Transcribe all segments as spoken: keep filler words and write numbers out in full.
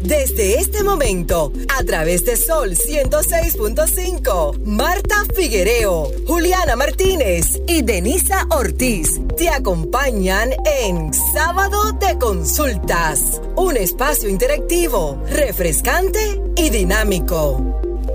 Desde este momento, a través de Sol ciento seis punto cinco, Marta Figuereo, Juliana Martínez y Denisa Ortiz te acompañan en Sábado de Consultas, un espacio interactivo, refrescante y dinámico.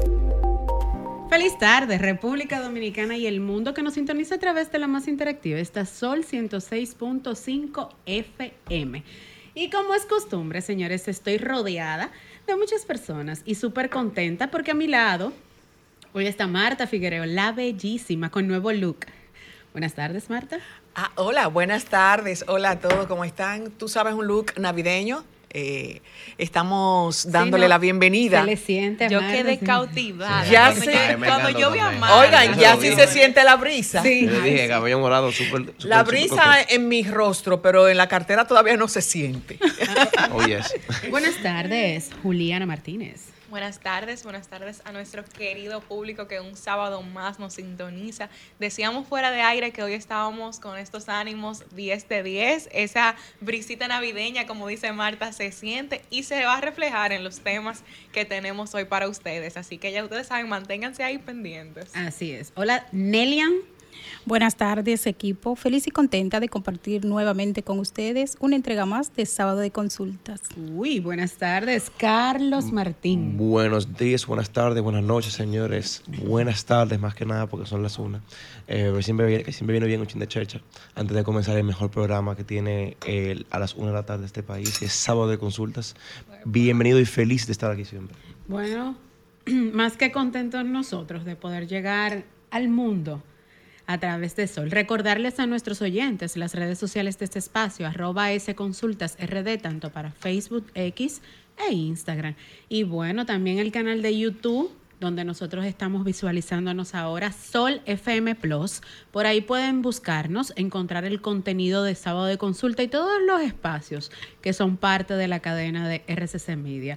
Feliz tarde, República Dominicana y el mundo que nos sintoniza a través de la más interactiva, esta Sol ciento seis punto cinco F M. Y como es costumbre, señores, estoy rodeada de muchas personas y súper contenta porque a mi lado hoy está Marta Figuereo, la bellísima, con nuevo look. Buenas tardes, Marta. Ah, hola, buenas tardes. Hola a todos, ¿cómo están? ¿Tú sabes un look navideño? Eh, estamos dándole sí, no, la bienvenida. Se le siente, yo Marta, quedé sí. cautivada. Ya cuando, sé. yo, cuando yo vi a Marta. Oigan, ya sí se siente la brisa. Sí. Yo dije, cabello morado, súper. La brisa en mi rostro, pero en la cartera todavía no se siente. Oh, yes. Buenas tardes, Juliana Martínez. Buenas tardes, buenas tardes a nuestro querido público que un sábado más nos sintoniza. Decíamos fuera de aire que hoy estábamos con estos ánimos diez de diez. Esa brisita navideña, como dice Marta, se siente y se va a reflejar en los temas que tenemos hoy para ustedes. Así que ya ustedes saben, manténganse ahí pendientes. Así es. Hola, Nelian. Buenas tardes, equipo. Feliz y contenta de compartir nuevamente con ustedes una entrega más de Sábado de Consultas. Uy, buenas tardes, Carlos Martín. Buenos días, buenas tardes, buenas noches, señores. Buenas tardes, más que nada, porque son las una. Eh, siempre, viene, siempre viene bien un chin de chercha antes de comenzar el mejor programa que tiene el, a las una de la tarde este país, que es Sábado de Consultas. Bienvenido y feliz de estar aquí siempre. Bueno, más que contentos nosotros de poder llegar al mundo a través de Sol. Recordarles a nuestros oyentes las redes sociales de este espacio, arroba sconsultasrd, tanto para Facebook, X e Instagram. Y bueno, también el canal de YouTube, donde nosotros estamos visualizándonos ahora, Sol F M Plus. Por ahí pueden buscarnos, encontrar el contenido de Sábado de Consulta y todos los espacios que son parte de la cadena de R C C Media.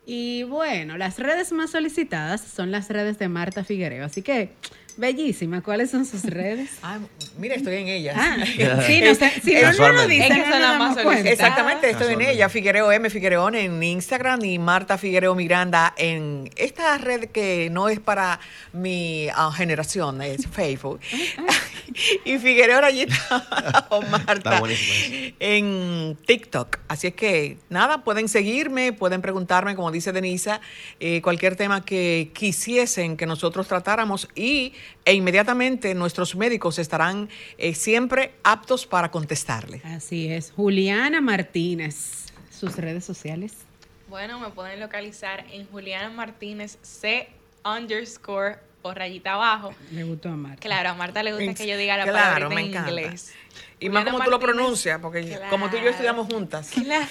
Y bueno, las redes más solicitadas son las redes de Marta Figuereo, así que bellísima. ¿Cuáles son sus redes? Ah, mira, estoy en ellas. Ah, sí, no sé, si no, no lo dicen, es que son las más solicitadas. Exactamente, estoy en ella. Figuereo M, Figuereón en Instagram y Marta Figuereo Miranda en esta red que no es para mi uh, generación, es Facebook. Y Figuereo Rayita o Marta en TikTok. Así es que, nada, pueden seguirme, pueden preguntarme, como dice Denisa, eh, cualquier tema que quisiesen que nosotros tratáramos y e inmediatamente nuestros médicos estarán eh, siempre aptos para contestarle. Así es. Juliana Martínez, sus redes sociales. Bueno, me pueden localizar en Juliana Martínez C underscore o rayita abajo. Le gustó a Marta. Claro, a Marta le gusta que yo diga la claro, palabra en encanta. Inglés. Y Juliana más como Martínez, tú lo pronuncias, porque claro, como tú y yo estudiamos juntas. Claro.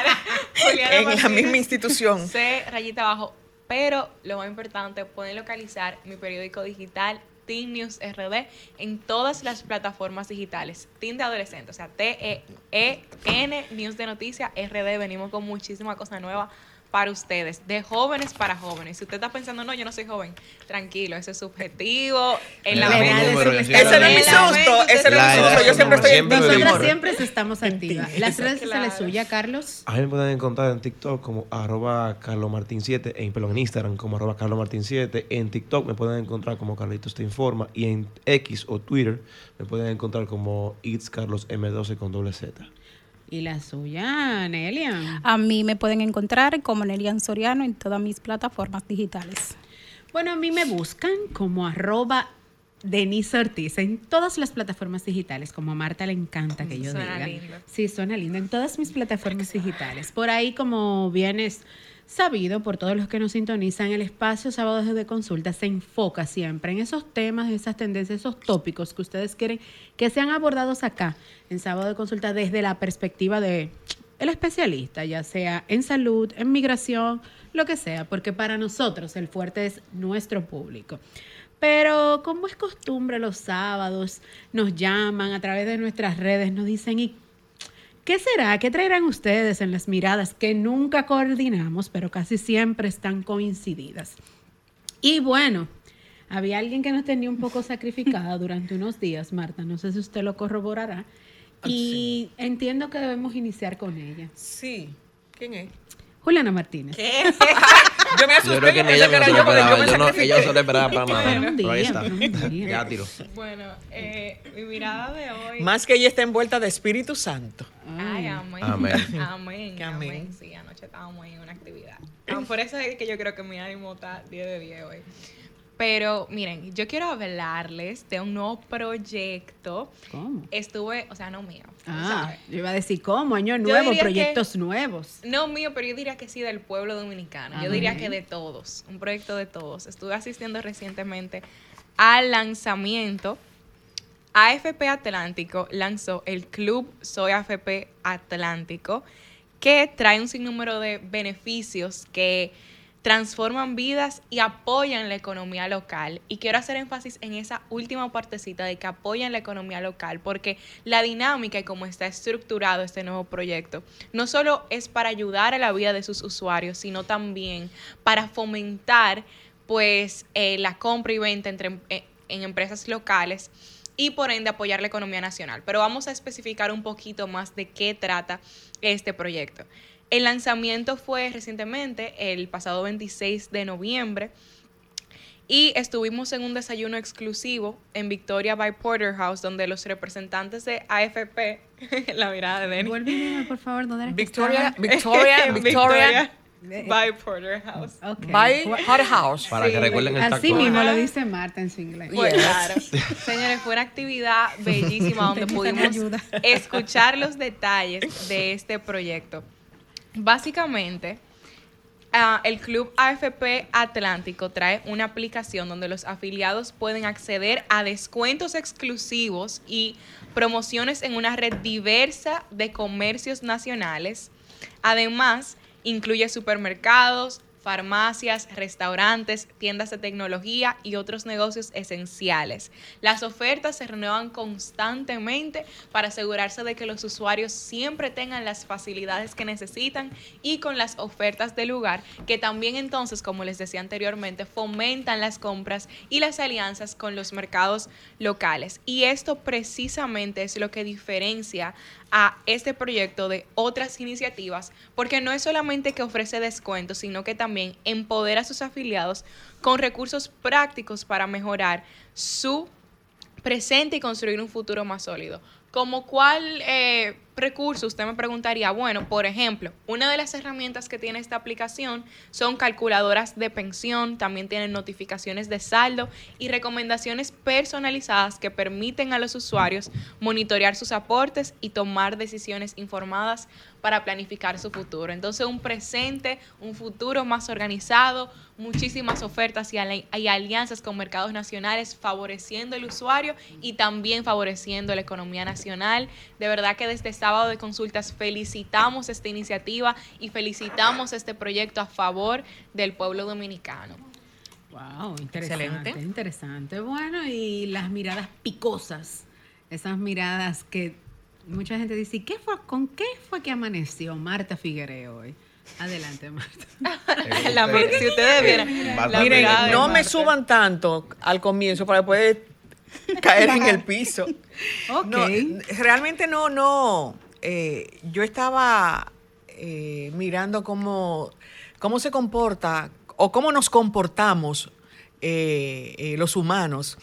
Juliana en Martínez, la misma institución. C rayita abajo. Pero lo más importante, pueden localizar mi periódico digital Teen News R D en todas las plataformas digitales. Teen de adolescente, o sea, T E E N News de Noticias R D. Venimos con muchísima cosa nueva para ustedes, de jóvenes para jóvenes. Si usted está pensando, no, yo no soy joven, tranquilo, ese es subjetivo. En la mente, ese no es mi susto, ese no es mi susto. Yo siempre estoy en Nosotras siempre estamos activas. Las redes sociales suyas, Carlos. A mí me pueden encontrar en TikTok como arroba carlomartin siete, en, perdón, en Instagram como arroba carlomartin siete, en TikTok me pueden encontrar como Carlitos Te Informa y en X o Twitter me pueden encontrar como It's Carlos M doce con doble Z. ¿Y la suya, Nelian? A mí me pueden encontrar como Nelian Soriano en todas mis plataformas digitales. Bueno, a mí me buscan como arroba Denise Ortiz en todas las plataformas digitales, como a Marta le encanta que yo suena diga. Lindo. Sí, suena lindo. En todas mis plataformas digitales. Por ahí, como vienes sabido por todos los que nos sintonizan, el espacio Sábados de Consulta se enfoca siempre en esos temas, esas tendencias, esos tópicos que ustedes quieren que sean abordados acá en Sábado de Consulta desde la perspectiva de el especialista, ya sea en salud, en migración, lo que sea, porque para nosotros el fuerte es nuestro público. Pero como es costumbre, los sábados nos llaman a través de nuestras redes, nos dicen, ¿y qué será? ¿Qué traerán ustedes en las miradas que nunca coordinamos, pero casi siempre están coincididas? Y bueno, había alguien que nos tenía un poco sacrificada durante unos días, Marta, no sé si usted lo corroborará, y sí, entiendo que debemos iniciar con ella. Sí, ¿quién es? Juliana Martínez. ¿Qué? Yo me asusté. Yo creo que ni pensé ella me era lo yo, porque esperaba. me Yo no, sacrifiqué. ella no se lo esperaba para nada. Pero un Pero ahí día, está. pero un día. Ya tiró. Bueno, eh, mi mirada de hoy. Más que ella está envuelta de Espíritu Santo. Ay, amén. Amén. Amén. Que Amén. amén. Sí, anoche estábamos en una actividad. Ah, por eso es que yo creo que mi ánimo está diez de diez hoy. Pero miren, yo quiero hablarles de un nuevo proyecto. ¿Cómo? Estuve, o sea, no mío. Ah, ¿sabes? yo iba a decir, ¿cómo? Año Yo nuevo, diría proyectos nuevos. No mío, pero yo diría que sí del pueblo dominicano. Yo Ah, diría bien. que de todos. Un proyecto de todos. Estuve asistiendo recientemente al lanzamiento. A F P Atlántico lanzó el Club Soy A F P Atlántico, que trae un sinnúmero de beneficios que transforman vidas y apoyan la economía local. Y quiero hacer énfasis en esa última partecita de que apoyan la economía local, porque la dinámica y cómo está estructurado este nuevo proyecto no solo es para ayudar a la vida de sus usuarios, sino también para fomentar pues eh, la compra y venta entre, eh, en empresas locales y por ende apoyar la economía nacional. Pero vamos a especificar un poquito más de qué trata este proyecto. El lanzamiento fue recientemente, el pasado veintiséis de noviembre, y estuvimos en un desayuno exclusivo en Victoria by Porterhouse, donde los representantes de A F P, la mirada de Denny, Vuelve y dime, por favor, ¿dónde era que Victoria, estaba? Victoria, Victoria, by Porterhouse. Ok. by Hot House. Para que recuerden el Así tacto. mismo lo dice Marta en su inglés. Pues claro. Señores, fue una actividad bellísima donde Técnica me pudimos ayuda. escuchar los detalles de este proyecto. Básicamente, uh, el Club A F P Atlántico trae una aplicación donde los afiliados pueden acceder a descuentos exclusivos y promociones en una red diversa de comercios nacionales. Además, incluye supermercados, farmacias, restaurantes, tiendas de tecnología y otros negocios esenciales. Las ofertas se renuevan constantemente para asegurarse de que los usuarios siempre tengan las facilidades que necesitan y con las ofertas del lugar, que también entonces, como les decía anteriormente, fomentan las compras y las alianzas con los mercados locales. Y esto precisamente es lo que diferencia a este proyecto de otras iniciativas, porque no es solamente que ofrece descuentos, sino que también empodera a sus afiliados con recursos prácticos para mejorar su presente y construir un futuro más sólido. ¿Como cuál eh, recurso? Usted me preguntaría, bueno, por ejemplo, una de las herramientas que tiene esta aplicación son calculadoras de pensión, también tienen notificaciones de saldo y recomendaciones personalizadas que permiten a los usuarios monitorear sus aportes y tomar decisiones informadas para planificar su futuro. Entonces, un presente, un futuro más organizado, muchísimas ofertas y, ali- y alianzas con mercados nacionales, favoreciendo el usuario y también favoreciendo la economía nacional. De verdad que desde Sábado de Consultas felicitamos esta iniciativa y felicitamos este proyecto a favor del pueblo dominicano. Wow, interesante, Excelente. interesante. Bueno, y las miradas picosas, esas miradas que mucha gente dice, ¿qué fue, ¿con qué fue que amaneció Marta Figuereo hoy? Adelante, Marta. La, si ustedes vieran, la Miren, mirada de no me Marta. suban tanto al comienzo para después caer en el piso. Ok. No, realmente no, no. Eh, yo estaba eh, mirando cómo, cómo se comporta o cómo nos comportamos eh, eh, los humanos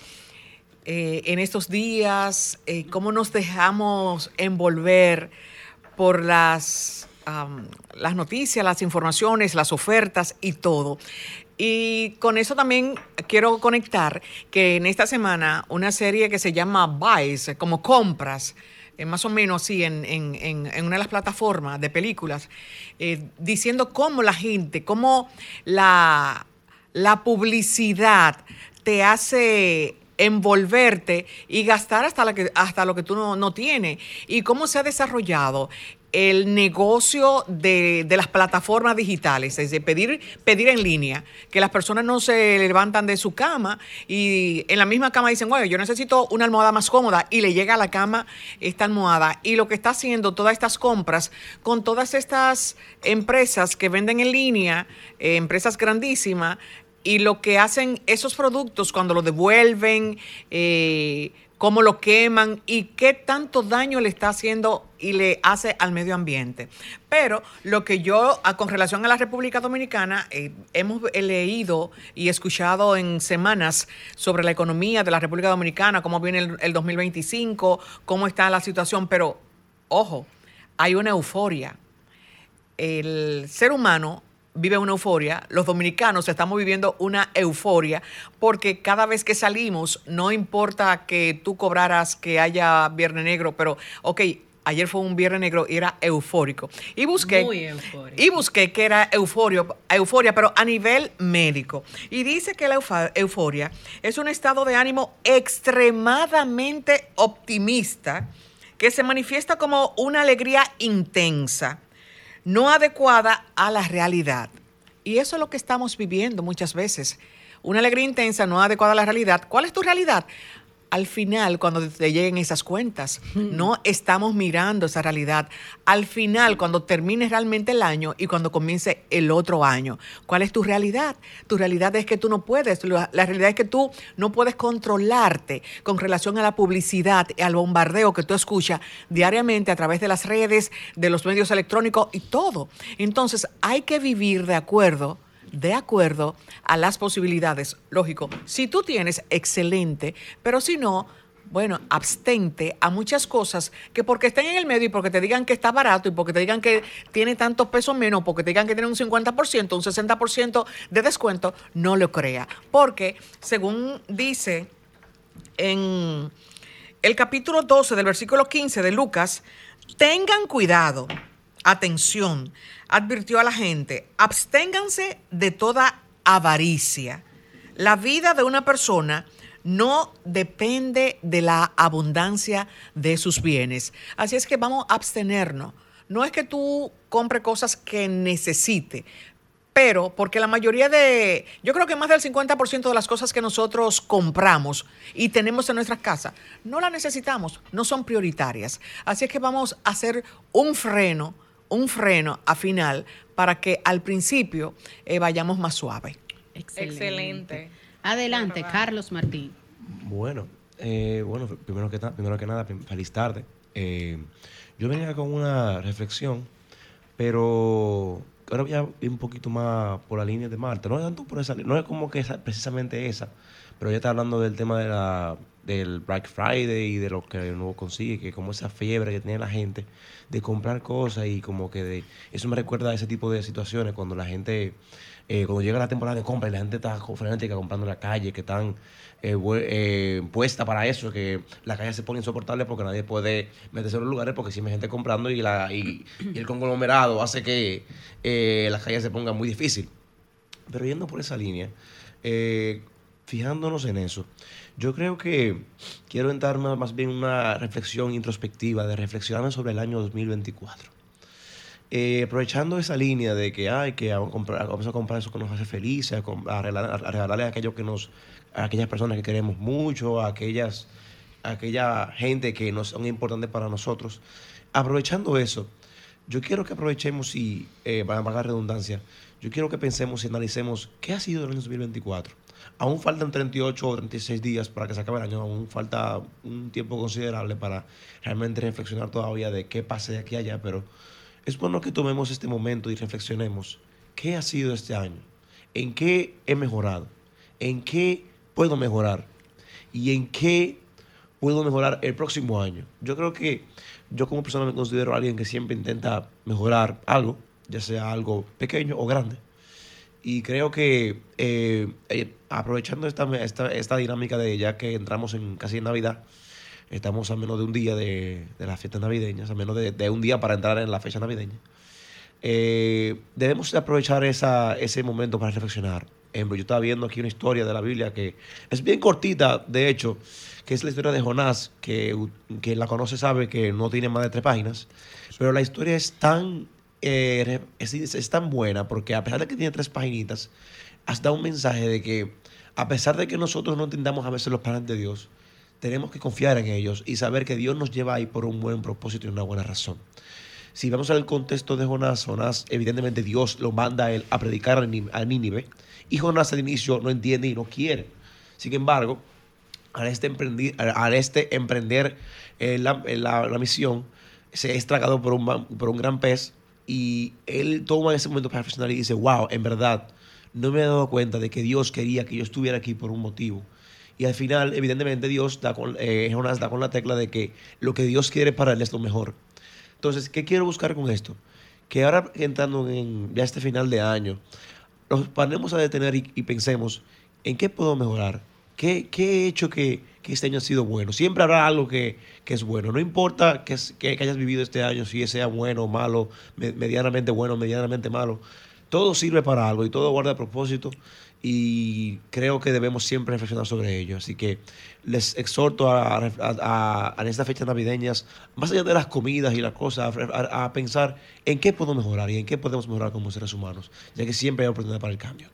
eh, en estos días, eh, cómo nos dejamos envolver por las, um, las noticias, las informaciones, las ofertas y todo. Y con eso también quiero conectar que en esta semana una serie que se llama Buys, como compras, eh, más o menos así en, en, en, en una de las plataformas de películas, eh, diciendo cómo la gente, cómo la, la publicidad te hace envolverte y gastar hasta, la que, hasta lo que tú no, no tienes. Y cómo se ha desarrollado el negocio de, de las plataformas digitales, es decir, pedir, pedir en línea, que las personas no se levantan de su cama y en la misma cama dicen, bueno, yo necesito una almohada más cómoda y le llega a la cama esta almohada. Y lo que está haciendo todas estas compras con todas estas empresas que venden en línea, eh, empresas grandísimas, y lo que hacen esos productos cuando los devuelven, eh, cómo lo queman y qué tanto daño le está haciendo y le hace al medio ambiente. Pero lo que yo, a, con relación a la República Dominicana, eh, hemos eh, leído y escuchado en semanas sobre la economía de la República Dominicana, cómo viene el, el dos mil veinticinco, cómo está la situación, pero ojo, hay una euforia. El ser humano vive una euforia, los dominicanos estamos viviendo una euforia porque cada vez que salimos, no importa que tú cobraras que haya Viernes Negro, pero ok, ayer fue un Viernes Negro y era eufórico. Y busqué, Muy eufórico. Y busqué que era euforia, euforia, pero a nivel médico. Y dice que la eufa- euforia es un estado de ánimo extremadamente optimista que se manifiesta como una alegría intensa, no adecuada a la realidad. Y eso es lo que estamos viviendo muchas veces. Una alegría intensa, no adecuada a la realidad. ¿Cuál es tu realidad? Al final, cuando te lleguen esas cuentas, no estamos mirando esa realidad. Al final, cuando termine realmente el año y cuando comience el otro año, ¿cuál es tu realidad? Tu realidad es que tú no puedes. La realidad es que tú no puedes controlarte con relación a la publicidad y al bombardeo que tú escuchas diariamente a través de las redes, de los medios electrónicos y todo. Entonces, hay que vivir de acuerdo de acuerdo a las posibilidades. Lógico, si tú tienes, excelente, pero si no, bueno, abstente a muchas cosas que porque estén en el medio y porque te digan que está barato y porque te digan que tiene tantos pesos menos, porque te digan que tiene un cincuenta por ciento, un sesenta por ciento de descuento, no lo crea. Porque, según dice en el capítulo doce del versículo quince de Lucas, tengan cuidado. Atención, advirtió a la gente, absténganse de toda avaricia. La vida de una persona no depende de la abundancia de sus bienes. Así es que vamos a abstenernos. No es que tú compres cosas que necesite, pero porque la mayoría de, yo creo que más del cincuenta por ciento de las cosas que nosotros compramos y tenemos en nuestras casas, no las necesitamos, no son prioritarias. Así es que vamos a hacer un freno, un freno a final para que al principio eh, vayamos más suave. Excelente. Excelente. Adelante, Verdad. Carlos Martín. Bueno, eh, bueno, primero que, ta- primero que nada, prim- feliz tarde. Eh, yo venía con una reflexión, pero ahora voy a ir un poquito más por la línea de Marta. No es tanto por esa, no es como que esa, precisamente esa, pero ella está hablando del tema de la, del Black Friday y de lo que uno consigue, que como esa fiebre que tiene la gente de comprar cosas y como que de, eso me recuerda a ese tipo de situaciones cuando la gente, eh, cuando llega la temporada de compra y la gente está frenética comprando en la calle, que están eh, bue- eh, puesta para eso, que la calle se pone insoportable porque nadie puede meterse en los lugares porque siempre hay gente comprando y, la, y, y el conglomerado hace que eh, la calle se ponga muy difícil. Pero yendo por esa línea, eh, fijándonos en eso, yo creo que quiero entrar más, más bien en una reflexión introspectiva, de reflexionar sobre el año dos mil veinticuatro. Eh, aprovechando esa línea de que, ay, que vamos a comprar, vamos a comprar eso que nos hace felices, a, com- a regalar, a regalarle a aquello que nos, a aquellas personas que queremos mucho, a aquellas, a aquella gente que nos son importantes para nosotros. Aprovechando eso, yo quiero que aprovechemos y, eh, para pagar redundancia, yo quiero que pensemos y analicemos qué ha sido el año dos mil veinticuatro. Aún faltan treinta y ocho o treinta y seis días para que se acabe el año, aún falta un tiempo considerable para realmente reflexionar todavía de qué pase de aquí a allá, pero es bueno que tomemos este momento y reflexionemos qué ha sido este año, en qué he mejorado, en qué puedo mejorar y en qué puedo mejorar el próximo año. Yo creo que yo como persona me considero alguien que siempre intenta mejorar algo, ya sea algo pequeño o grande. Y creo que eh, eh, aprovechando esta, esta, esta dinámica de ya que entramos en casi en Navidad, estamos a menos de un día de, de las fiestas navideñas, a menos de, de un día para entrar en la fecha navideña, eh, debemos de aprovechar esa, ese momento para reflexionar. Ejemplo, yo estaba viendo aquí una historia de la Biblia que es bien cortita, de hecho, que es la historia de Jonás, que quien la conoce sabe que no tiene más de tres páginas, pero la historia es tan... Eh, es, es tan buena porque a pesar de que tiene tres paginitas, has dado un mensaje de que a pesar de que nosotros no entendamos a veces los planes de Dios, tenemos que confiar en ellos y saber que Dios nos lleva ahí por un buen propósito y una buena razón. Si vamos al contexto de Jonás, Jonás, evidentemente Dios lo manda a él a predicar a Nínive y Jonás al inicio no entiende y no quiere. Sin embargo, al este, emprendi, al este emprender eh, la, la, la misión, se es tragado por un, por un gran pez y él toma ese momento para reflexionar y dice, wow, en verdad, no me he dado cuenta de que Dios quería que yo estuviera aquí por un motivo. Y al final, evidentemente, Dios da con, eh, Jonás da con la tecla de que lo que Dios quiere para él es lo mejor. Entonces, ¿qué quiero buscar con esto? Que ahora, entrando en ya este final de año, nos paremos a detener y, y pensemos en qué puedo mejorar. ¿Qué, qué he hecho que, que este año ha sido bueno? Siempre habrá algo que, que es bueno. No importa que, que, que hayas vivido este año, si sea bueno o malo, me, medianamente bueno o medianamente malo. Todo sirve para algo y todo guarda propósito. Y creo que debemos siempre reflexionar sobre ello. Así que les exhorto a, a, a, a estas fechas navideñas, más allá de las comidas y las cosas, a, a pensar en qué podemos mejorar y en qué podemos mejorar como seres humanos, ya que siempre hay oportunidad para el cambio.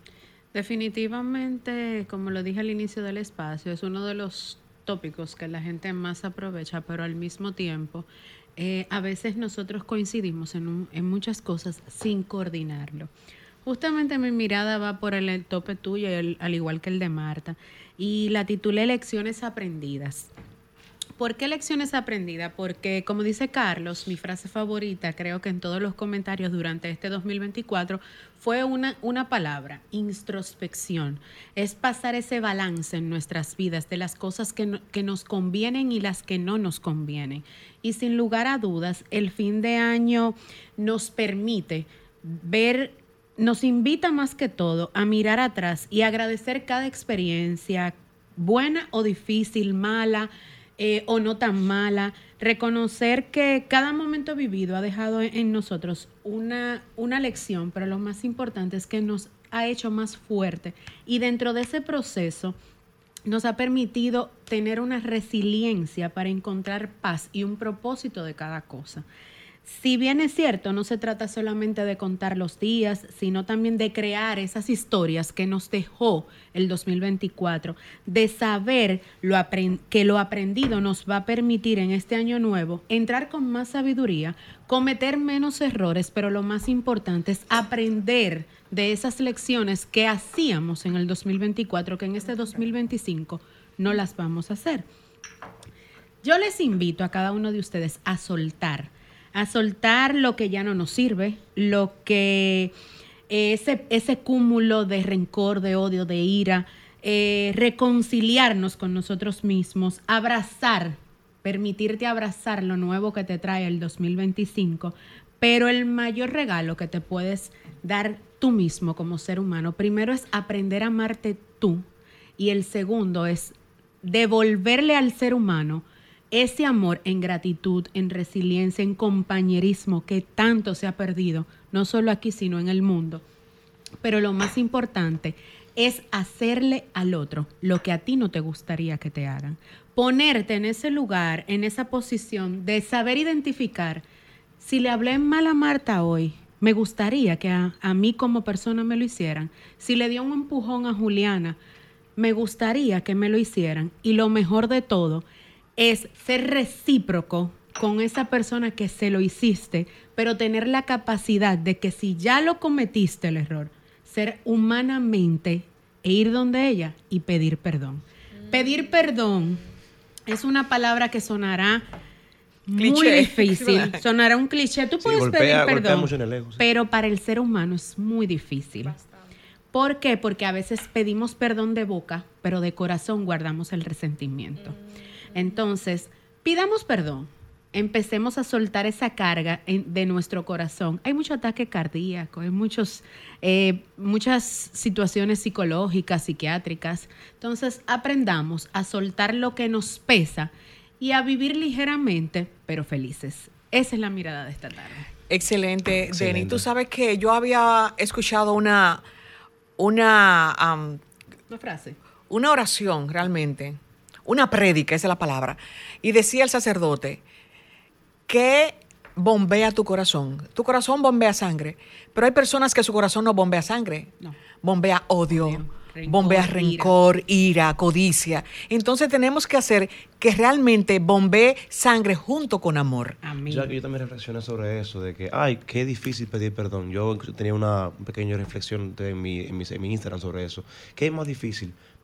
Definitivamente, como lo dije al inicio del espacio, es uno de los tópicos que la gente más aprovecha, pero al mismo tiempo, eh, a veces nosotros coincidimos en, un, en muchas cosas sin coordinarlo. Justamente mi mirada va por el, el tope tuyo, el, al igual que el de Marta, y la titulé Lecciones Aprendidas. ¿Por qué lecciones aprendidas? Porque, como dice Carlos, mi frase favorita, creo que en todos los comentarios durante este dos mil veinticuatro, fue una, una palabra, introspección. Es pasar ese balance en nuestras vidas de las cosas que, no, que nos convienen y las que no nos convienen. Y sin lugar a dudas, el fin de año nos permite ver, nos invita más que todo a mirar atrás y agradecer cada experiencia, buena o difícil, mala, Eh, o no tan mala, reconocer que cada momento vivido ha dejado en nosotros una, una lección, pero lo más importante es que nos ha hecho más fuerte y dentro de ese proceso nos ha permitido tener una resiliencia para encontrar paz y un propósito de cada cosa. Si bien es cierto, no se trata solamente de contar los días, sino también de crear esas historias que nos dejó el dos mil veinticuatro, de saber lo aprend- que lo aprendido nos va a permitir en este año nuevo entrar con más sabiduría, cometer menos errores, pero lo más importante es aprender de esas lecciones que hacíamos en el dos mil veinticuatro, que en este dos mil veinticinco no las vamos a hacer. Yo les invito a cada uno de ustedes a soltar, a soltar lo que ya no nos sirve, lo que ese, ese cúmulo de rencor, de odio, de ira, eh, reconciliarnos con nosotros mismos, abrazar, permitirte abrazar lo nuevo que te trae el dos mil veinticinco, pero el mayor regalo que te puedes dar tú mismo como ser humano, primero es aprender a amarte tú y el segundo es devolverle al ser humano ese amor en gratitud, en resiliencia, en compañerismo que tanto se ha perdido, no solo aquí, sino en el mundo. Pero lo más importante es hacerle al otro lo que a ti no te gustaría que te hagan. Ponerte en ese lugar, en esa posición de saber identificar, si le hablé mal a Marta hoy, me gustaría que a, a mí como persona me lo hicieran. Si le dio un empujón a Juliana, me gustaría que me lo hicieran. Y lo mejor de todo es ser recíproco con esa persona que se lo hiciste, pero tener la capacidad de que si ya lo cometiste el error, ser humanamente e ir donde ella y pedir perdón. Mm. Pedir perdón es una palabra que sonará muy cliché. Difícil, sonará un cliché. Tú sí, puedes golpea, pedir perdón, mucho en el ego, sí. Pero para el ser humano es muy difícil. Bastante. ¿Por qué? Porque a veces pedimos perdón de boca, pero de corazón guardamos el resentimiento. Mm. Entonces, pidamos perdón, empecemos a soltar esa carga en, de nuestro corazón. Hay mucho ataque cardíaco, hay muchos, eh, muchas situaciones psicológicas, psiquiátricas. Entonces, aprendamos a soltar lo que nos pesa y a vivir ligeramente, pero felices. Esa es la mirada de esta tarde. Excelente, Excelente. Denny. Tú sabes que yo había escuchado una, una, um, una frase, una oración realmente. Una prédica, esa es la palabra. Y decía el sacerdote que bombea tu corazón. Tu corazón bombea sangre, pero hay personas que su corazón no bombea sangre. No. Bombea odio, odio rencor, bombea rencor, ira. ira, codicia. Entonces tenemos que hacer que realmente bombee sangre junto con amor. Amén. Ya que yo también reflexioné sobre eso, de que, ay, qué difícil pedir perdón. Yo tenía una pequeña reflexión de mi, en, mi, en mi Instagram sobre eso. ¿Qué es más difícil?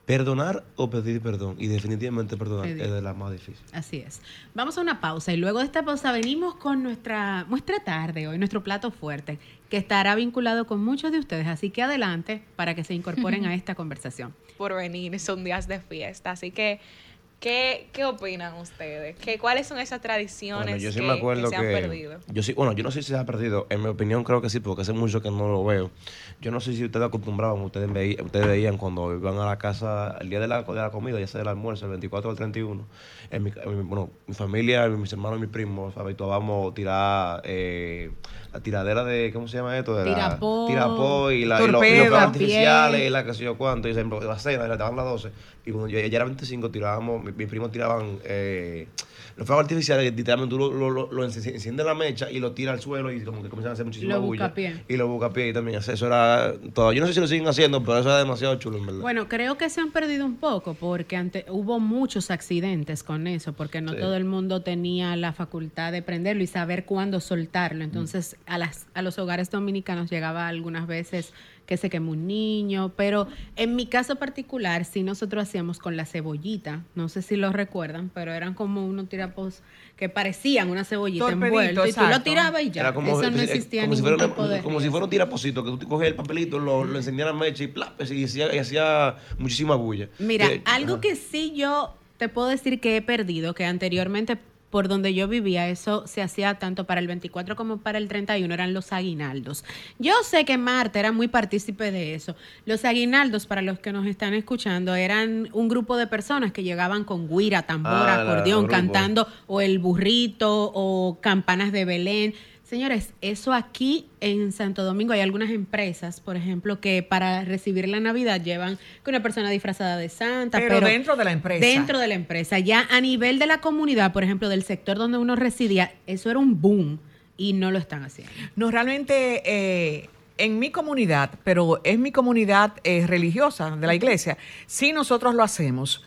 Perdonar o pedir perdón. Y definitivamente perdonar Pedir. es de las más difíciles. Así es. Vamos a una pausa y luego de esta pausa venimos con nuestra muestra tarde hoy, nuestro plato fuerte, que estará vinculado con muchos de ustedes. Así que adelante para que se incorporen a esta conversación. Por venir, son días de fiesta. Así que, ¿qué, qué opinan ustedes? ¿Qué, ¿Cuáles son esas tradiciones Bueno, yo sí que, me acuerdo que se han que perdido? yo sí, bueno, yo no sé si se ha perdido. En mi opinión creo que sí, porque hace mucho que no lo veo. Yo no sé si ustedes acostumbraban, ustedes veían, ustedes veían cuando iban a la casa el día de la, de la comida, ya sea el almuerzo, el veinticuatro o el treinta y uno. En mi, en mi- bueno, mi familia, mis hermanos y mis primos habituábamos tirar eh, la tiradera de, ¿cómo se llama esto? De Tirapó, la, tirapó y, la, y, lo- y torpedo, los fuegos artificiales pie. y la que sé yo cuánto. Y se la cena, y daban las doce. Y cuando yo, ya era veinticinco, tirábamos, mi- mis primos tiraban eh, los fuegos artificiales, literalmente tú lo, lo, lo, lo enci- enciende la mecha y lo tira al suelo y como que comienzan a hacer muchísima Lo bulla. buscapié. Y lo buscapié y también hace- eso era todo. Yo no sé si lo siguen haciendo, pero eso era demasiado chulo, en verdad. Bueno, creo que se han perdido un poco porque ante, hubo muchos accidentes con eso, porque no Sí. todo el mundo tenía la facultad de prenderlo y saber cuándo soltarlo. Entonces, a, las, a los hogares dominicanos llegaba algunas veces que se quemó un niño, pero en mi caso particular, sí nosotros hacíamos con la cebollita, no sé si lo recuerdan, pero eran como unos tirapos que parecían una cebollita Torpedito, envuelta y tú lo exacto. tirabas y ya. Era como, eso no eh, existía como si ningún fuera, tipo una- de como si riesgo. fuera un tiraposito, que tú coges el papelito, lo, lo encendías en la mecha y plap, y hacía, y hacía muchísima bulla. Mira, Eh, algo ajá. que sí yo te puedo decir que he perdido, que anteriormente por donde yo vivía, eso se hacía tanto para el veinticuatro como para el treinta y uno, eran los aguinaldos. Yo sé que Marta era muy partícipe de eso. Los aguinaldos, para los que nos están escuchando, eran un grupo de personas que llegaban con guira, tambor, Ah, la- acordeón, grupo. cantando o el burrito o campanas de Belén. Señores, eso aquí en Santo Domingo hay algunas empresas, por ejemplo, que para recibir la Navidad llevan que una persona disfrazada de Santa, Pero pero, dentro de la empresa. Dentro de la empresa. Ya a nivel de la comunidad, por ejemplo, del sector donde uno residía, eso era un boom y no lo están haciendo. No, realmente eh, en mi comunidad, pero es mi comunidad eh, religiosa de la iglesia, sí nosotros lo hacemos.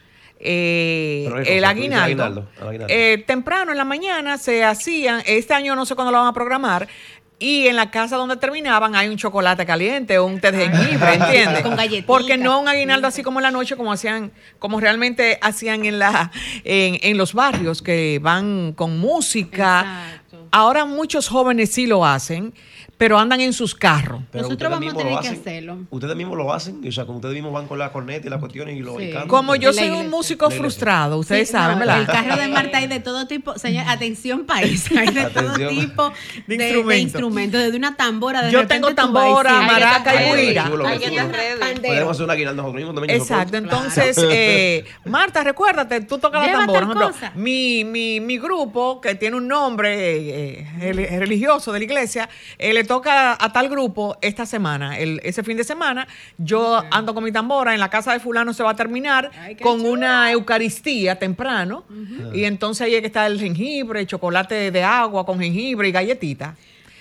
Eh, Pero ¿qué el cosa? Tú dices aguinaldo, aguinaldo, el aguinaldo. eh, temprano en la mañana se hacían, este año no sé cuándo lo van a programar, y en la casa donde terminaban hay un chocolate caliente o un té de jengibre, ¿entiendes? Con galletitas. Porque no un aguinaldo así como en la noche, como hacían, como realmente hacían en la, en, en los barrios, que van con música. Exacto. Ahora muchos jóvenes sí lo hacen, pero andan en sus carros. Nosotros ustedes vamos a mismos tener lo que hacen. hacerlo. Ustedes mismos lo hacen, o sea, como ustedes mismos van con la corneta y las cuestiones y lo Sí. y cantan. Como yo En la soy un iglesia. músico La iglesia. frustrado, ustedes Sí, saben, no, ¿verdad? El carro de Marta hay de todo tipo, señor, atención país, hay de todo Atención. tipo De de, de instrumentos. instrumentos, desde una tambora. De Yo repente tengo tú vas y tambora, sí, Hay que maraca estar y ready, guira. Chulo, Hay que chulo. estar ready. Pandero. Podemos hacer un aguinaldo nosotros mismos también. yo Exacto, soporto. entonces, eh, Marta, recuérdate, tú tocas la Lleva tambora. tal Por ejemplo, cosa. mi, mi, mi grupo, que tiene un nombre eh, rel- religioso de la iglesia, eh, le toca a tal grupo esta semana, el, ese fin de semana. Yo ando con mi tambora, en la casa de fulano se va a terminar Ay, qué con chulo. una eucaristía temprano. Y entonces ahí es que está el jengibre, chocolate de agua con jengibre y galletita.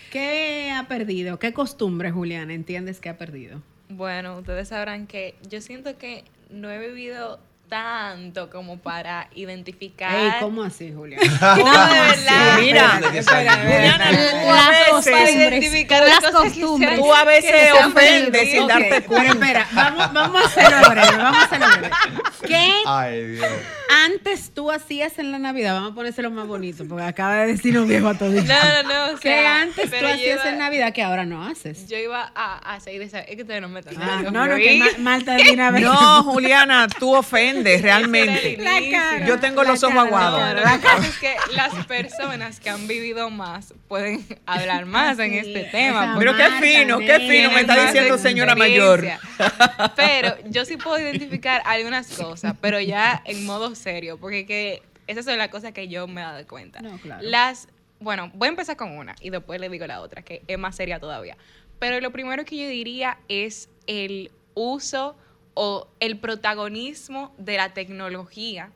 ¿Qué ha perdido? ¿Qué costumbre, Juliana, entiendes que ha perdido? Bueno, ustedes sabrán que yo siento que no he vivido tanto como para identificar. Ey, ¿cómo así, Juliana? No, de verdad. Sí, mira, Espérate que salga. Juliana, tú a Las veces, costumbres. identificar Las las cosas que costumbres. sean- tú a veces que sean ofendes perdidas. sin Ok, darte pero cuenta. espera, vamos, vamos a hacerlo breve, vamos a hacerlo breve. ¿Qué Ay, Dios. antes tú hacías en la Navidad? Vamos a ponérselo más bonito, porque acaba de decir un viejo a todo. No, no, no. O ¿Qué sea, antes tú pero yo hacías iba- en Navidad que ahora no haces? Yo iba a hacer esa. Es que ustedes no me están Ah, dejando no, no, fluir. que Ma- Marta de una vez. No, Juliana, tú ofendes realmente. La cara. Yo tengo La los ojos cara, aguados. No, no, lo que pasa es que las personas que han vivido más pueden hablar más en Sí, este tema. esa Pero qué Marta, fino, qué nena. fino me está Más diciendo señora mayor. experiencia. Pero yo sí puedo identificar algunas cosas, pero ya en modo serio, porque que esas son las cosas que yo me he dado cuenta. No, claro. Las, bueno, voy a empezar con una y después le digo la otra, que es más seria todavía. Pero lo primero que yo diría es el uso o el protagonismo de la tecnología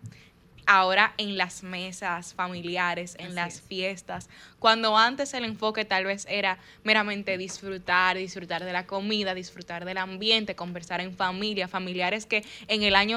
ahora en las mesas familiares, en Así las es. fiestas, cuando antes el enfoque tal vez era meramente disfrutar, disfrutar de la comida, disfrutar del ambiente, conversar en familia, familiares que en el año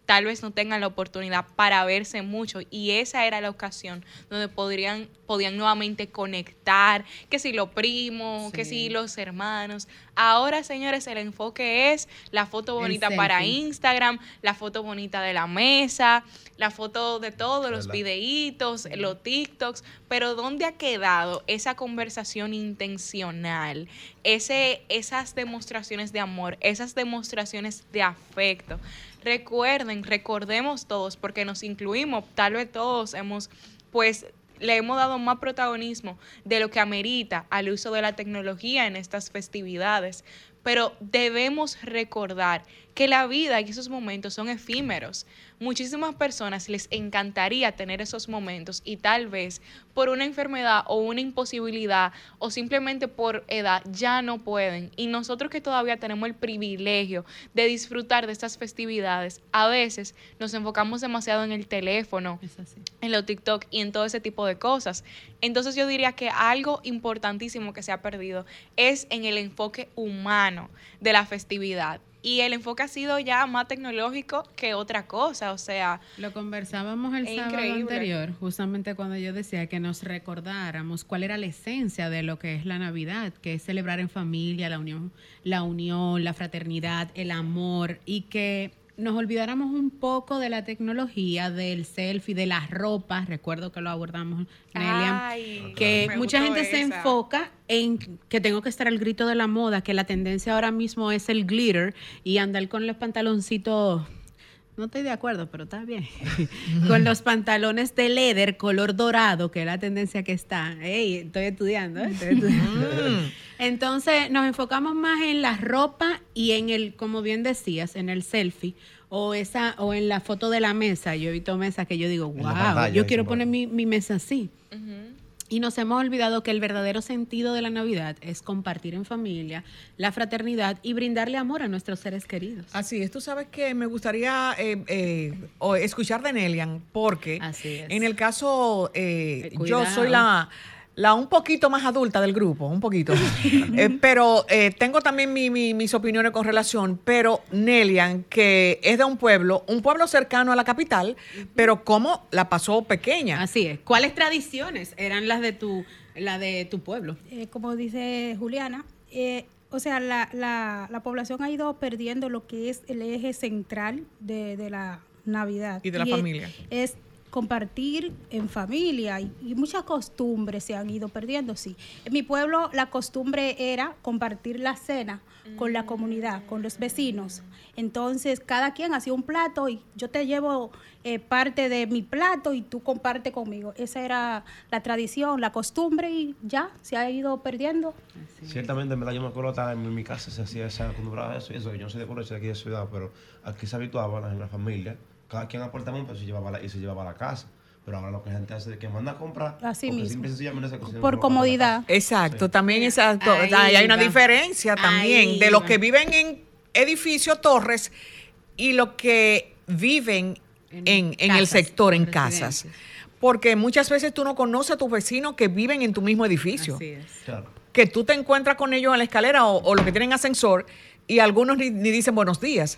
tal vez no tengan la oportunidad para verse mucho, y esa era la ocasión donde podrían, podían nuevamente conectar, que si los primos, Sí. que si los hermanos. Ahora, señores, el enfoque es la foto El bonita para selfie. Instagram, la foto bonita de la mesa, la foto de todos los ¿Verdad? videitos, los TikToks, pero ¿dónde ha quedado esa conversación intencional? Ese, esas demostraciones de amor, esas demostraciones de afecto. Recuerden, recordemos todos, porque nos incluimos, tal vez todos hemos, pues, le hemos dado más protagonismo de lo que amerita al uso de la tecnología en estas festividades. Pero debemos recordar que la vida y esos momentos son efímeros. Muchísimas personas les encantaría tener esos momentos y tal vez por una enfermedad o una imposibilidad o simplemente por edad ya no pueden. Y nosotros que todavía tenemos el privilegio de disfrutar de estas festividades, a veces nos enfocamos demasiado en el teléfono, Es así. en los TikTok y en todo ese tipo de cosas. Entonces yo diría que algo importantísimo que se ha perdido es en el enfoque humano de la festividad. Y el enfoque ha sido ya más tecnológico que otra cosa, o sea, Lo conversábamos el Es sábado increíble. anterior, justamente cuando yo decía que nos recordáramos cuál era la esencia de lo que es la Navidad, que es celebrar en familia, la unión, la unión, la fraternidad, el amor, y que nos olvidáramos un poco de la tecnología, del selfie, de las ropas. Recuerdo que lo abordamos, Nelia. ay, Que me mucha gustó gente se esa. enfoca en que tengo que estar al grito de la moda, que la tendencia ahora mismo es el glitter y andar con los pantaloncitos. No estoy de acuerdo, pero está bien. Con los pantalones de leather color dorado, que es la tendencia que está. Ey, estoy estudiando, ¿eh? Estoy estudiando. Entonces, nos enfocamos más en la ropa y en el, como bien decías, en el selfie o esa o en la foto de la mesa. Yo he visto mesas que yo digo, En la wow, pantalla, yo dice, quiero por poner ahí. mi, mi mesa así. Ujú. Y nos hemos olvidado que el verdadero sentido de la Navidad es compartir en familia, la fraternidad y brindarle amor a nuestros seres queridos. Así es, tú sabes que me gustaría eh, eh, o escuchar de Nelian, porque Así es. en el caso, eh, Eh, yo cuidado. soy la, la un poquito más adulta del grupo, un poquito, Eh, pero eh, tengo también mi- mi- mis opiniones con relación, pero Nelian, que es de un pueblo, un pueblo cercano a la capital, pero cómo la pasó pequeña. Así es. ¿Cuáles tradiciones eran las de tu, la de tu pueblo? Eh, como dice Juliana, eh, o sea, la, la, la población ha ido perdiendo lo que es el eje central de, de la Navidad. Y de la es- familia. Es compartir en familia y, y muchas costumbres se han ido perdiendo, sí. En mi pueblo la costumbre era compartir la cena con la comunidad, con los vecinos. Entonces, cada quien hacía un plato y yo te llevo eh, parte de mi plato y tú compartes conmigo. Esa era la tradición, la costumbre y ya se ha ido perdiendo. Ciertamente, en verdad, yo me acuerdo estaba en mi casa, se hacía esa acostumbraba eso y eso. Yo no soy de Colombia, soy de aquí de ciudad, pero aquí se habituaba en la familia. Cada quien aportaba un peso y, llevaba la, y se llevaba a la casa. Pero ahora lo que la gente hace es que manda a comprar. Así porque mismo. simple y sencillamente se cocina Por lo que va para la comodidad. casa. Exacto, Sí. también exacto. Ahí Hay hay una va. diferencia también Ahí de los va. que viven en edificios, torres, y los que viven en, En en el casas, sector, en en casas. residencias. Porque muchas veces tú no conoces a tus vecinos que viven en tu mismo edificio. Así es. Claro. Que tú te encuentras con ellos en la escalera o, o los que tienen ascensor y algunos ni, ni dicen buenos días.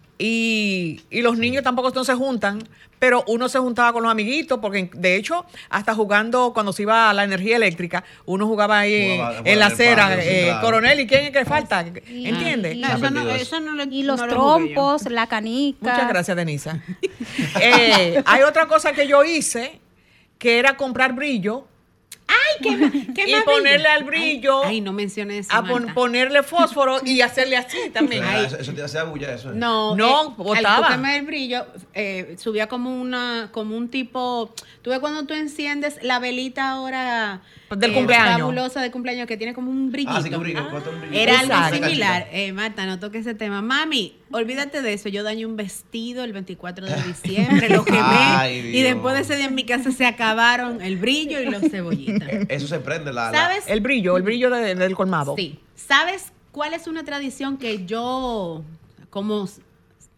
Y, y los niños tampoco no se juntan, pero uno se juntaba con los amiguitos, porque de hecho, hasta jugando cuando se iba a la energía eléctrica, uno jugaba ahí Jugaba- en jugaba la en el acera, patio, sí, eh, claro. coronel, ¿y quién es que falta? Y- ¿Entiendes? y- No, Se ha eso, no, perdido eso. eso no lo Y los no lo jugué yo. trompos, la canica. Muchas gracias, Denisa. Eh, hay otra cosa que yo hice, que era comprar brillo Ay, qué, ma- qué y más ponerle brillo. al brillo, Ay, ay, no menciones eso, a pon- Marta. ponerle fósforo y hacerle así también. Pero Eso, eso te hacía bulla, eso. ¿eh? No, No, eh, botaba. al tocarme el brillo, eh, subía como una, como un tipo, tú ves cuando tú enciendes la velita ahora Del cumpleaños. fabulosa de cumpleaños que tiene como un brillito. Ah, sí, que brillo, cuánto un brillo. Era algo Exacto. similar. Eh, Marta, no toques ese tema. Mami, olvídate de eso. Yo dañé un vestido el veinticuatro de diciembre, lo quemé. Ay, y Dios. después de ese día en mi casa se acabaron el brillo y los cebollitas. Eso se prende la. la- ¿Sabes? El brillo, el brillo de- del colmado. Sí. ¿Sabes cuál es una tradición que yo, como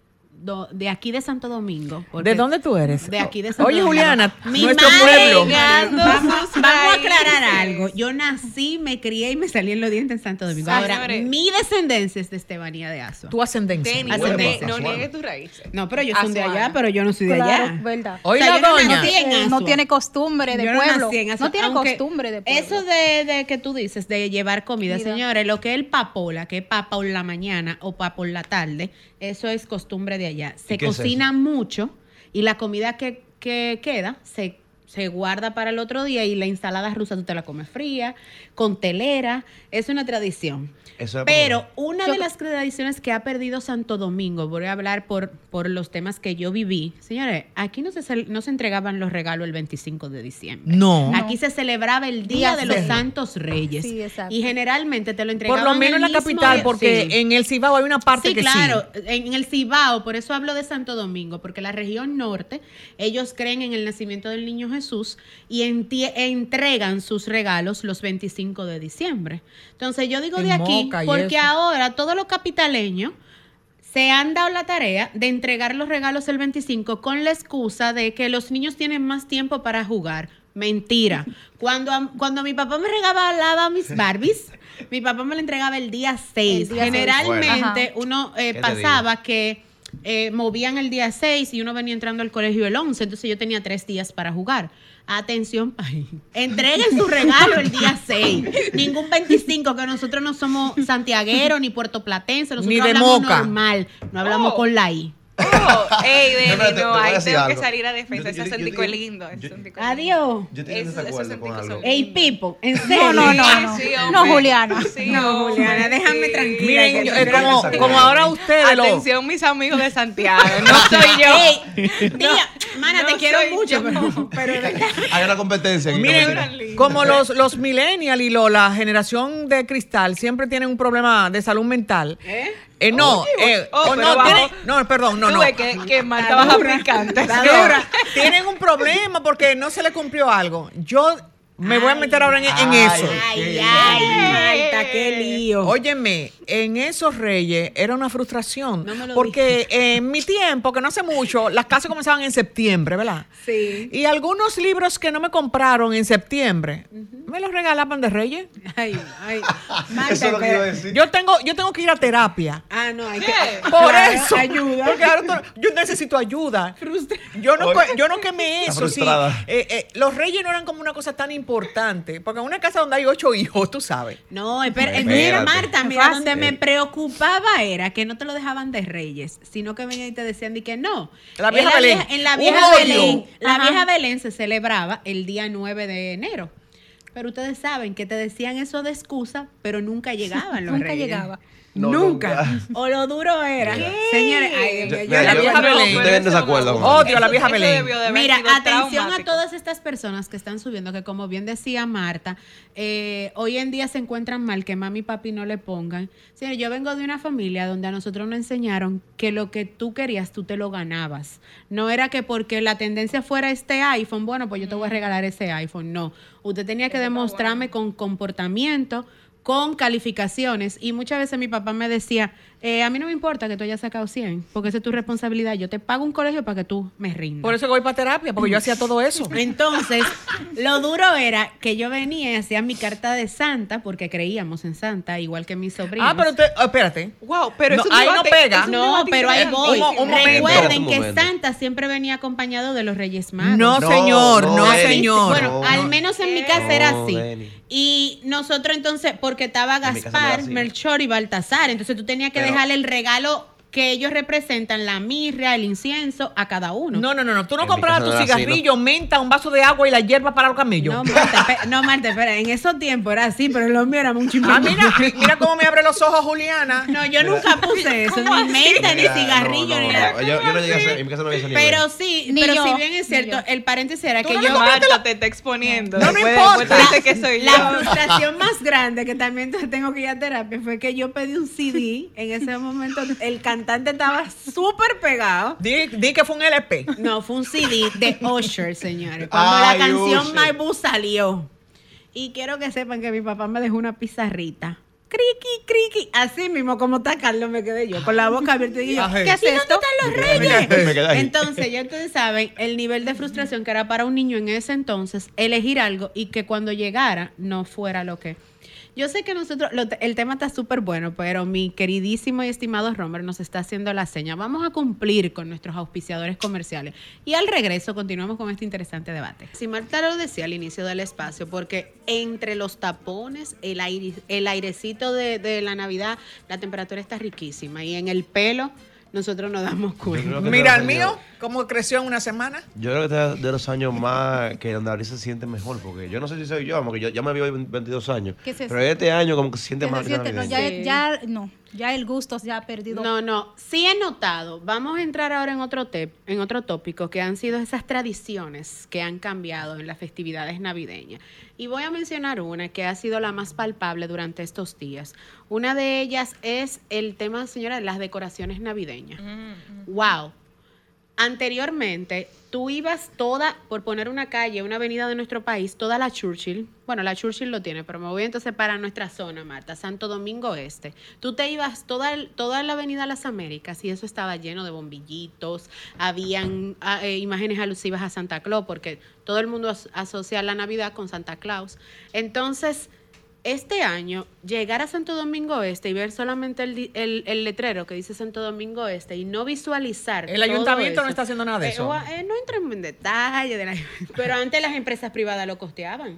do- de aquí de Santo Domingo. porque- ¿De dónde tú eres? De aquí de Santo Oye, Domingo. Juliana, Mi nuestro madre, pueblo. Llegando Vamos, sus vamos a aclarar raíces. algo. Yo nací, me crié y me salí en los dientes en Santo Domingo. Señores. Ahora, mi descendencia es de Estebanía de Asua. Tu ascendencia. Denis, Así no, de- te- no Azuana. niegues tus raíces. No, pero yo soy de Azuana. allá, pero yo no soy de Claro, allá. verdad. Oye, O sea, la yo no doña. nací en Eh, no Asua. tiene costumbre de Yo no pueblo. nací en Asua, No tiene aunque costumbre de pueblo. Eso de, de que tú dices, de llevar comida, Comida. señores, lo que es el papola, que es pa por la mañana o pa por la tarde, eso es costumbre de allá. Se qué es cocina mucho y la comida que, que queda se, se guarda para el otro día y la ensalada rusa tú te la comes fría, con telera, es una tradición. Eso es Pero una Yo- de las tradiciones que ha perdido Santo Domingo, voy a hablar por, por los temas que yo viví. Señores, aquí no se, cel- no se entregaban los regalos el veinticinco de diciembre. No. Aquí se celebraba el Día Día de los cero. Santos Reyes. Sí, exacto. Y generalmente te lo entregaban Por lo menos en el la mismo capital, día. porque Sí. en el Cibao hay una parte Sí, que claro, sí. en el Cibao, por eso hablo de Santo Domingo, porque la región norte, ellos creen en el nacimiento del niño Jesús y enti- entregan sus regalos los veinticinco de diciembre. Entonces yo digo En de aquí, Moca y porque eso. ahora todos los capitaleños se han dado la tarea de entregar los regalos el veinticinco con la excusa de que los niños tienen más tiempo para jugar. Mentira. Cuando, a- cuando mi papá me regalaba mis Barbies, mi papá me lo entregaba el día seis. El día seis. Generalmente Ajá. uno eh, ¿Qué te pasaba que eh, movían el día seis y uno venía entrando al colegio el once, entonces yo tenía tres días para jugar. Atención, país. Entreguen su regalo el día seis. Ningún veinticinco, que nosotros no somos santiagueros ni puertoplatenses, nosotros Ni de hablamos Moca. normal, no hablamos Oh. con la I. Oh, ey, Denis, espérate, te no, voy a ahí decir tengo que algo. salir a defensa. Yo- Ese yo- yo- acentico yo- es lindo. ese yo- acentico es Adiós. Yo estoy en Esos- desacuerdo esos con acentitos algo. son Ey, lindos. Pipo, en serio. No, no, no, no. Sí, No, hombre. Juliana. Sí, No, hombre, Juliana, déjame sí. tranquila. Miren, que yo- yo eh, creo como, que- como ahora ustedes lo. Atención, mis amigos de Santiago. No soy yo. Ey, tía, mana, no te quiero soy mucho, yo. pero, pero Hay una competencia. aquí, Miren, competencia. como los, los millennials y lo, la generación de cristal siempre tienen un problema de salud mental. ¿Eh? Eh, no, eh, oh, o pero no, bajo- tienen- no, perdón, no, Tú no. ves que, que Marta Está baja dura. picante. Está No, dura. tienen un problema porque no se le cumplió algo. Yo me voy a meter ahora en, en Ay. eso. Ay, ay, Marta, qué lío. Óyeme, en esos reyes era una frustración. No me lo porque en mi tiempo, que no hace mucho, las clases comenzaban en septiembre, ¿verdad? Sí. Y algunos libros que no me compraron en septiembre, me los regalaban de reyes. Ay, ay. Marta, Eso es lo que iba a pero- decir. Yo tengo, yo tengo que ir a terapia. Ah, no, hay que. ¿Qué? Por Claro, eso. Ayuda. Porque ahora to- yo necesito ayuda. Yo no, Oye. co- yo no quemé Está eso, sí. frustrada. Eh, eh, los reyes no eran como una cosa tan importante. Porque en una casa donde hay ocho hijos, tú sabes. No, espera, Ay, mira, espérate. Marta, mira, Fácil. donde me preocupaba era que no te lo dejaban de reyes, sino que venían y te decían de que no. La vieja en Belén. vieja- en la Un vieja odio. Belén, la Ajá. vieja Belén se celebraba el día nueve de enero. Pero ustedes saben que te decían eso de excusa, pero nunca llegaban los Nunca reyes. llegaba. No, nunca. nunca. O lo duro era. ¿Qué? Señores, ay, Dios mío, Yo- yo mira, la yo- vieja Belén. Estoy en desacuerdo con Odio a la Eso- vieja eso Belén. debió de haber Mira, sido atención a traumático. todas estas personas que están subiendo, que como bien decía Marta, eh, hoy en día se encuentran mal que mami y papi no le pongan. Señor, yo vengo de una familia donde a nosotros nos enseñaron que lo que tú querías, tú te lo ganabas. No era que porque la tendencia fuera este iPhone, bueno, pues yo te voy a regalar ese iPhone. No, usted tenía que Eso está demostrarme con comportamiento, con calificaciones. Y muchas veces mi papá me decía, eh, a mí no me importa que tú hayas sacado cien, porque esa es tu responsabilidad. Yo te pago un colegio para que tú me rindas. Por eso que voy para terapia, porque yo hacía todo eso. Entonces, lo duro era que yo venía y hacía mi carta de Santa, porque creíamos en Santa, igual que mis sobrinos. Ah, pero usted, oh, espérate. Wow, pero No, es un ahí no debate- pega. es un No, debate pero ahí interesante. voy. Un mo- un momento. Recuerden Un que momento. Santa siempre venía acompañado de los Reyes Magos. No, No, señor, no, no, Eri. señor. Bueno, No, al no. menos en mi ¿Qué? casa era No, así. Eri. Y nosotros entonces, porque estaba En mi casa no era Gaspar, así. Melchor y Baltasar, entonces tú tenías que Pero- dejarle el regalo que ellos representan, la mirra, el incienso, a cada uno. No, no, no, no. Tú no En mi comprabas casa tu no era así, cigarrillo, menta, un vaso de agua y la hierba para los camellos. No, Marta, espe- no, Marta, espera, en esos tiempos era así, pero lo mío era mucho Ah, más. mira, mira cómo me abre los ojos Juliana. No, yo nunca puse eso, ¿Cómo ni así? menta, ni Mira, cigarrillo, no, ni no, nada. no, Yo, yo no llegué a ser, en mi casa no había ese nivel. Pero sí, Ni pero yo, si bien es ni cierto, yo. el paréntesis era Tú que no yo... le compraste Marta, te está exponiendo. No me Después- importa. después tú dices que soy La yo. frustración más grande que también tengo que ir a terapia fue que yo pedí un C D. En ese momento el cantante estaba súper pegado. Di, di que fue un L P. No, fue un C D de Usher, señores. Cuando Ay, la canción Usher. My Boo salió. Y quiero que sepan que mi papá me dejó una pizarrita criqui, criqui. Así mismo como está Carlos me quedé yo, con la boca abierta y yo, Ajá. ¿qué es ¿Y esto? dónde están los reyes? Me quedé ahí. Entonces, ya ustedes saben el nivel de frustración que era para un niño en ese entonces elegir algo y que cuando llegara no fuera lo que... Yo sé que nosotros, lo, el tema está súper bueno, pero mi queridísimo y estimado Romer nos está haciendo la seña. Vamos a cumplir con nuestros auspiciadores comerciales. Y al regreso continuamos con este interesante debate. Si Marta lo decía al inicio del espacio, porque entre los tapones, el, aire, el airecito de, de la Navidad, la temperatura está riquísima. Y en el pelo, nosotros nos damos cuenta. creo que Mira el de los mío, años- cómo creció en una semana. Yo creo que es de los años más que donde Abril se siente mejor, porque yo no sé si soy yo, porque yo ya me veo veintidós años, ¿Qué es eso? pero este año como que se siente Que más se siente, no, navideño. ya, Sí. ya, no, ya el gusto se ha perdido. No, no, sí he notado. Vamos a entrar ahora en otro tep- en otro tópico que han sido esas tradiciones que han cambiado en las festividades navideñas. Y voy a mencionar una que ha sido la más palpable durante estos días. Una de ellas es el tema, señora, de las decoraciones navideñas. Wow. Anteriormente, tú ibas toda, por poner una calle, una avenida de nuestro país, toda la Churchill. Bueno, la Churchill lo tiene, pero me voy entonces para nuestra zona, Marta, Santo Domingo Este. Tú te ibas toda, el- toda la avenida Las Américas y eso estaba lleno de bombillitos, habían ah, eh, imágenes alusivas a Santa Claus, porque todo el mundo as- asocia la Navidad con Santa Claus. Entonces, este año, llegar a Santo Domingo Este y ver solamente el, di- el, el letrero que dice Santo Domingo Este y no visualizar El todo ayuntamiento no eso. está haciendo nada de Eh, eso. o- eh, no entremos en detalle, de la- pero antes las empresas privadas lo costeaban.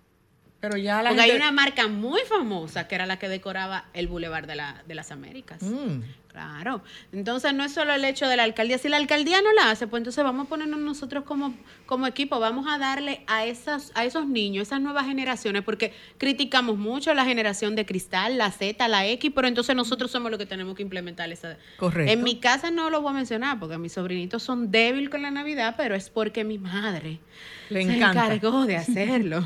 Pero ya la Porque gente... hay una marca muy famosa que era la que decoraba el Boulevard de, la, de las Américas. Mm. Claro. Entonces no es solo el hecho de la alcaldía. Si la alcaldía no la hace, pues entonces vamos a ponernos nosotros como, como equipo, vamos a darle a esas, a esos niños, esas nuevas generaciones, porque criticamos mucho la generación de cristal, la Z, la X, pero entonces nosotros somos los que tenemos que implementar esa. Correcto. En mi casa no lo voy a mencionar, porque mis sobrinitos son débiles con la Navidad, pero es porque mi madre Le se encanta. encargó de hacerlo.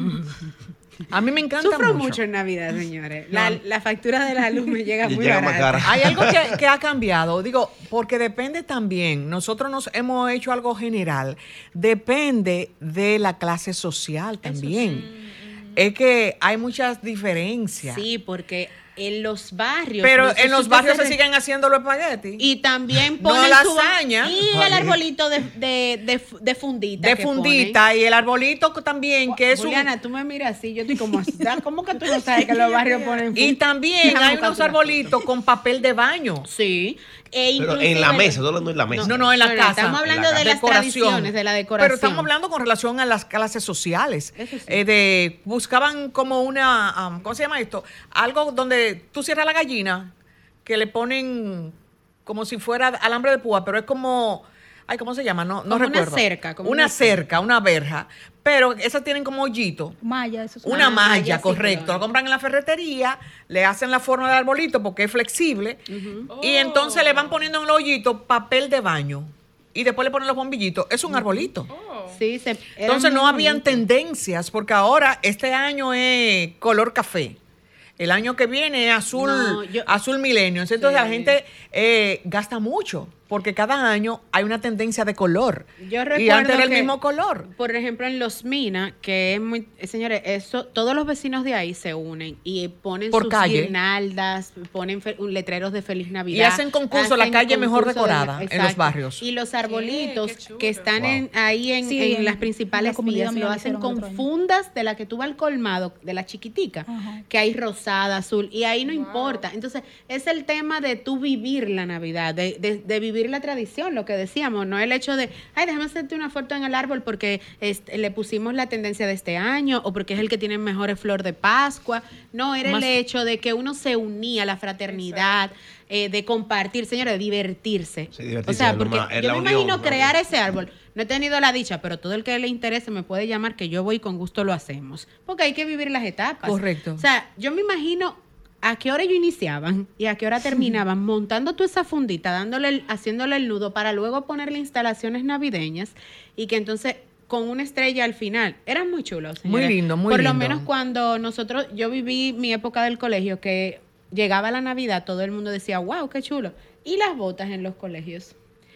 A mí me encanta Sufro mucho. mucho en Navidad, señores. La, la factura de la luz me llega Y muy llega más barata. cara. Hay algo que, que ha cambiado, digo, porque depende también, nosotros nos hemos hecho algo general, depende de la clase social también. Es que hay muchas diferencias. Sí, porque en los barrios. Pero no sé en si los usted barrios se re- siguen haciendo los espaguetis. Y también No ponen su- lasaña. Y el arbolito de, de, de, de fundita. de que fundita y el arbolito también, ponen. que es un... Juliana, tú me miras así, yo estoy como así. ¿Cómo que tú no sabes que los barrios ponen Y fundita? también Déjame hay buscarte unos una arbolitos con papel de baño. Sí. E Pero inclusive- en la mesa, estoy hablando en la mesa. No, no, en la No, no, casa. estamos hablando En la de casa. las tradiciones, de la decoración. Pero estamos hablando con relación a las clases sociales. Eso sí. Eh, de, buscaban como una, um, ¿cómo se llama esto? Algo donde tú cierras la gallina, que le ponen como si fuera alambre de púa, pero es como, ay, ¿cómo se llama? No, no Como una recuerdo. cerca, como una una cerca, una verja. Pero esas tienen como hoyito. Maya, eso es Una Ah, malla, malla, sí, correcto. claro. La compran en la ferretería, le hacen la forma del arbolito porque es flexible. Y entonces le van poniendo en el hoyito papel de baño. Y después le ponen los bombillitos. Es un arbolito. Sí, se, era Entonces no muy habían bonito. tendencias, porque ahora este año es color café. El año que viene es azul, No, yo- azul milenio. Entonces Sí. la gente eh, gasta mucho, porque cada año hay una tendencia de color. Yo y recuerdo antes era el que, mismo color. Por ejemplo, en Los Minas, que es muy... eh, Señores, eso, todos los vecinos de ahí se unen y ponen Por sus calle. guirnaldas, ponen fe- un letreros de Feliz Navidad. Y hacen concurso, la calle mejor concurso de- decorada en los exacto. barrios. Y los arbolitos qué chulo. que están Wow. en, ahí en, Sí, en en las principales la comunidad vías, mía lo lo hacen hicieron con otro año. fundas de la que tú vas al colmado, de la chiquitica, Ajá. que hay rosada, azul, y ahí no importa. Entonces, es el tema de tú vivir la Navidad, de, de, de vivir la tradición, lo que decíamos, no el hecho de, ay, déjame hacerte una foto en el árbol porque este, le pusimos la tendencia de este año o porque es el que tiene mejores flor de Pascua. No, era Más- el hecho de que uno se unía, la fraternidad, eh, de compartir, señores, de divertirse. Sí, divertirse, o sea, es lo porque más- es yo la me unión, imagino ¿no? crear ese árbol. No he tenido la dicha, pero todo el que le interese me puede llamar que yo voy y con gusto lo hacemos. Porque hay que vivir las etapas. Correcto. O sea, yo me imagino a qué hora ellos iniciaban y a qué hora terminaban montando toda esa fundita, dándole el- haciéndole el nudo para luego ponerle instalaciones navideñas y que entonces con una estrella al final. Eran muy chulos. Muy señores. lindo, muy Por lo lindo. menos cuando nosotros, yo viví mi época del colegio que llegaba la Navidad, todo el mundo decía, wow, qué chulo. Y las botas en los colegios.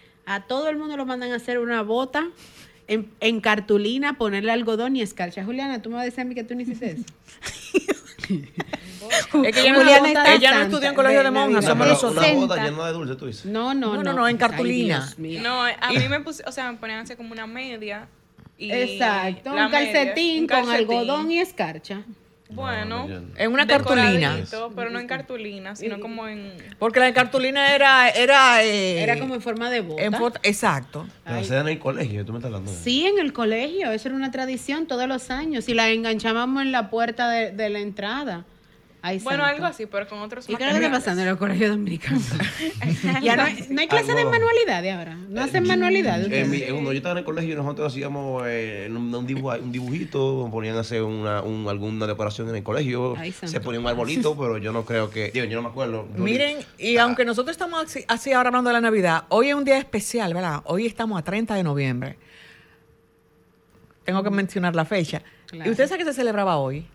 A todo el mundo lo mandan a hacer una bota en, en cartulina, ponerle algodón y escarcha. Juliana, tú me vas a decir a mí que tú no hiciste eso. Es que ella no, Juliana ella está no santa estudió en colegio de de monjas, Navidad. somos Pero nosotros. una boda sesenta. llena de dulce, tú dices. No, no, No, no. no, no, en Ay, cartulina. Dios mío. No, a mí me puse, o sea, me ponían así como una media. Y Exacto, la un media, calcetín un con calcetín. algodón y escarcha. Bueno, No, yo- En una cartulina. decoradito, pero no en cartulina, sino como en... Porque la cartulina era... Era, eh, Era como en forma de bota. en foto- exacto. Pero se dan en el colegio, tú me estás hablando. de- Sí, en el colegio, eso era una tradición todos los años. Y la enganchábamos en la puerta de, de la entrada. Ay, Bueno, santo. algo así, pero con otros ¿Y qué es lo que está materiales. pasando en los colegios dominicanos? Ya no hay, no hay clase de Algodón. manualidades ahora. No hacen manualidades. En mi- ustedes? cuando yo estaba en el colegio, nosotros hacíamos eh, un, un dibujo- un dibujito, ponían a hacer una, un- alguna decoración en el colegio, Ay, santo. se ponía un arbolito, pero yo no creo que, digo, yo no me acuerdo. Yo- Miren, y aunque nosotros estamos así, así ahora hablando de la Navidad, hoy es un día especial, ¿verdad? Hoy estamos a treinta de noviembre. Tengo que mencionar la fecha. Claro. ¿Y usted sabe que se celebraba hoy?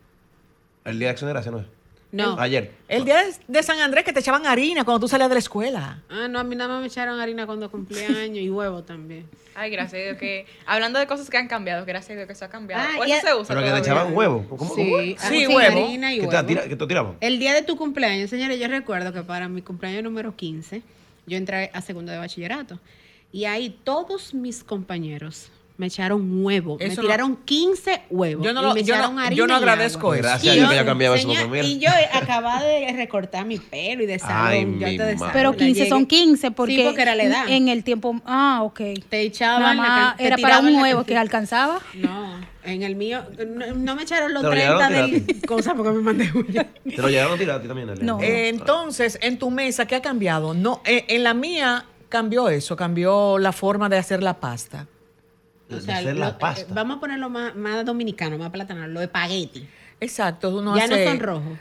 El día de acción de gracias, ¿no es? No. Ayer. El día de, de San Andrés, que te echaban harina cuando tú salías de la escuela. Ah, no, a mí nada más me echaron harina cuando cumplí años y huevo también. Ay, gracias a Dios que... Hablando de cosas que han cambiado, gracias a Dios que eso ha cambiado. Ah, o y eso a- se usa Pero que te todavía. echaban huevo. ¿Cómo, Sí, cómo? ah, Sí, huevo. harina y ¿Que te, huevo. tira- que te tiraban? El día de tu cumpleaños, señores, yo recuerdo que para mi cumpleaños número quince, yo entré a segundo de bachillerato. Y ahí todos mis compañeros me echaron huevo. Eso me no- tiraron quince huevos. Yo no y lo- me yo no- echaron harina yo no y agradezco agua. eso. Gracias a Y Dios yo, que ya cambiaba eso. señor, porque mira. y yo acababa de recortar mi pelo y de salón. Ay, ya mi ustedes madre. saben, Pero la quince llegué- son quince porque, Sí, porque era la edad. en el tiempo... Ah, ok. Te echaban Nada la más can- te era para tiraban un la huevo can- que alcanzaba. No, en el mío, no, no me echaron los Te lo llegaron treinta a del tirar. cosa porque me mandé huya. ¿Te lo llegaron a tirar a ti también, Elia? No. Eh, entonces, en tu mesa, ¿qué ha cambiado? No, eh, en la mía cambió eso, cambió la forma de hacer la pasta. O De sea, hacer lo- la eh, pasta. vamos a ponerlo más, más dominicano, más platanero, lo de espagueti. Exacto, uno Ya hace no son rojos.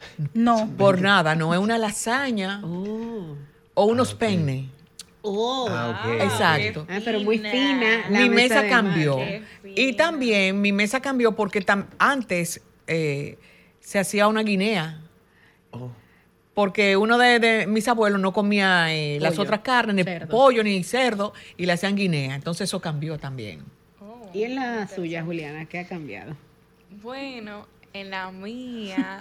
No. por nada, no es una lasaña Oh. o unos peines. Oh. Ah, ok. Exacto. Ah, pero muy fina. la Mi mesa de cambió. mar. Qué fina. Y también mi mesa cambió porque tam- antes eh, se hacía una guinea. Oh. Porque uno de, de mis abuelos no comía eh, las Pollo, otras carnes, ni cerdo. pollo, ni cerdo, y le hacían guinea. Entonces eso cambió también. Oh. ¿Y en la suya, Juliana, qué ha cambiado? Bueno, en la mía,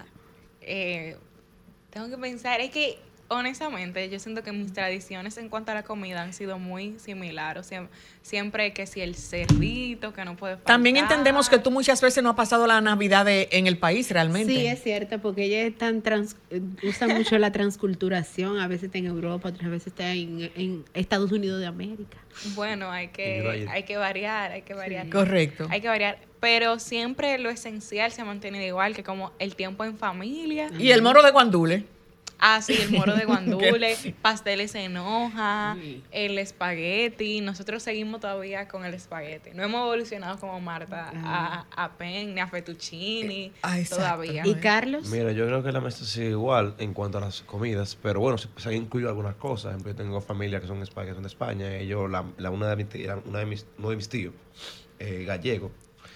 eh, tengo que pensar, es que honestamente yo siento que mis tradiciones en cuanto a la comida han sido muy similares. O sea, siempre que si el cerdito, que no puede faltar. También entendemos que tú muchas veces no has pasado la Navidad de- en el país realmente. Sí, es cierto, porque ella es tan trans, eh, usa mucho la transculturación, a veces está en Europa, otras veces está en, en Estados Unidos de América. Bueno, hay En Israel. que, hay que variar, hay que variar. Correcto. Hay que variar. Pero siempre lo esencial se ha mantenido igual, que como el tiempo en familia. Y el moro de guandule. Ah, sí, el moro de guandule, pasteles en hoja, Sí. el espagueti. Nosotros seguimos todavía con el espagueti. No hemos evolucionado como Marta a, a penne, a fettuccini, Ah, exacto. todavía. ¿Y Carlos? Mira, yo creo que la mesa sigue igual en cuanto a las comidas, pero bueno, se, se han incluido algunas cosas. Por ejemplo, yo tengo familia que son, espa- que son de España. Ellos, la, la- una de mis, tí- una de mis, uno de mis tíos, eh, gallego,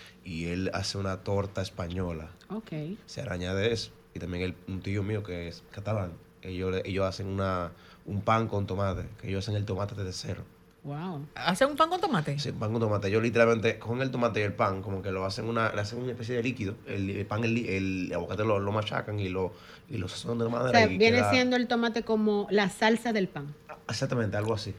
y él hace una torta española. Ok. Se le añade eso. Y también el, un tío mío que es catalán, ellos, le- ellos hacen una, un pan con tomate, que ellos hacen el tomate desde cero. Wow. ¿Hacen un pan con tomate? Sí, pan con tomate. Ellos literalmente con el tomate y el pan, como que lo hacen una, le hacen una especie de líquido. El, el pan, el, el aguacate lo, lo machacan y lo, y lo sazonan de O manera. sea, y viene queda- siendo el tomate como la salsa del pan. Exactamente, algo así.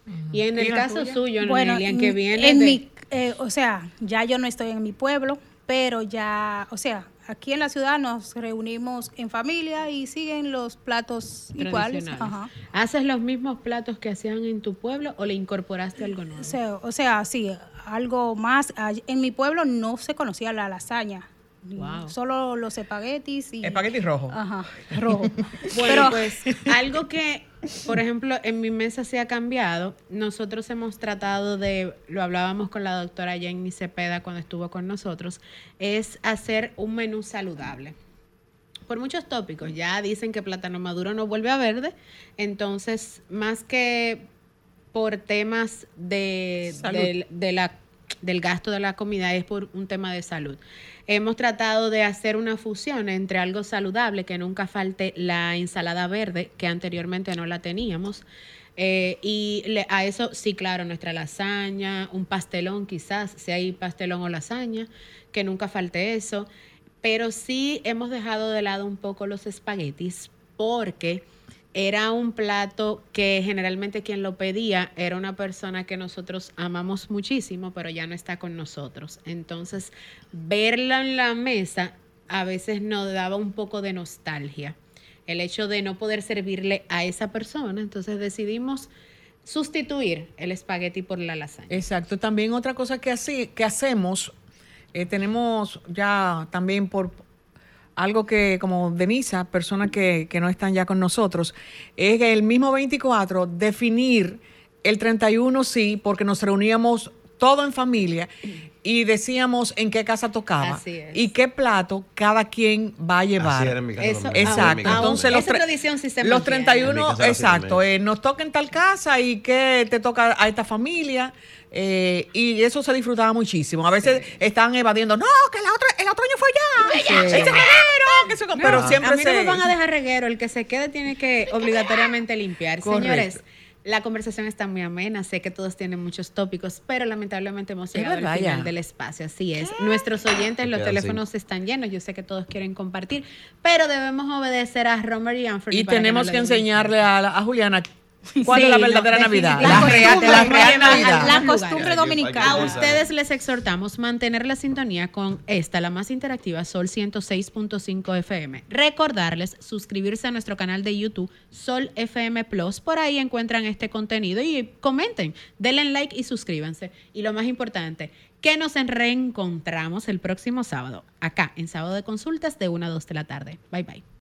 Y en el ¿Y la caso tuya? suyo, Bueno, Noelia, que en- viene en de... mi, eh, o sea, ya yo no estoy en mi pueblo, pero ya, o sea, aquí en la ciudad nos reunimos en familia y siguen los platos iguales. tradicionales. Ajá. ¿Haces los mismos platos que hacían en tu pueblo o le incorporaste algo nuevo? O sea, o sea, sí, algo más. Ay- En mi pueblo no se conocía la lasaña. Wow. Solo los espaguetis y... Espagueti rojo. Aja, rojo. Bueno, Pero- pues algo que, por ejemplo, en mi mesa se ha cambiado. Nosotros hemos tratado de, lo hablábamos con la doctora Jenny Cepeda cuando estuvo con nosotros, es hacer un menú saludable. Por muchos tópicos, ya dicen que plátano maduro no vuelve a verde, entonces más que por temas de, Salud. del- de la, del gasto de la comida, es por un tema de salud. Hemos tratado de hacer una fusión entre algo saludable, que nunca falte la ensalada verde, que anteriormente no la teníamos. Eh, y le- a eso, sí, claro, nuestra lasaña, un pastelón quizás, si hay pastelón o lasaña, que nunca falte eso. pero sí hemos dejado de lado un poco los espaguetis porque era un plato que generalmente quien lo pedía era una persona que nosotros amamos muchísimo, pero ya no está con nosotros. Entonces, verla en la mesa a veces nos daba un poco de nostalgia. El hecho de no poder servirle a esa persona, entonces decidimos sustituir el espagueti por la lasaña. Exacto. También otra cosa que, así, que hacemos, eh, tenemos ya también por algo que, como Denisa, personas que, que no están ya con nosotros, es el mismo veinticuatro definir el treinta y uno sí, porque nos reuníamos todo en familia y decíamos en qué casa tocaba Así es. y qué plato cada quien va a llevar. Así era en mi casa Eso- también. Exacto. En mi casa Entonces también. los, esa tre- tradición sí se los mantiene. treinta y En mi uno, casa era así exacto, también. eh, nos toca en tal casa y que te toca a esta familia. eh, y eso se disfrutaba muchísimo. A veces estaban evadiendo, no, que la otra, el otro año fue allá, Sí. ese reguero, que se- pero No, siempre a mí no se... me van a dejar reguero, el que se quede tiene que obligatoriamente limpiar. Correcto. Señores, la conversación está muy amena, sé que todos tienen muchos tópicos, pero lamentablemente hemos Es llegado verdad, al final ya. del espacio, así es. Nuestros oyentes, los quedan teléfonos están llenos, yo sé que todos quieren compartir, pero debemos obedecer a Romer y Anthony Y para tenemos no que le den- enseñarle a, la- a Juliana cuál Sí, es la no, verdadera Navidad. La definitivamente. real, la Costumbre, real no hay Navidad. La lugar. costumbre Hay que- dominicana. A hay que- ustedes les exhortamos mantener la sintonía con esta, la más interactiva, Sol ciento seis punto cinco F M. Recordarles suscribirse a nuestro canal de YouTube, Sol F M Plus. Por ahí encuentran este contenido y comenten, denle like y suscríbanse. Y lo más importante, que nos reencontramos el próximo sábado, acá en Sábado de Consultas de una a dos de la tarde. Bye, bye.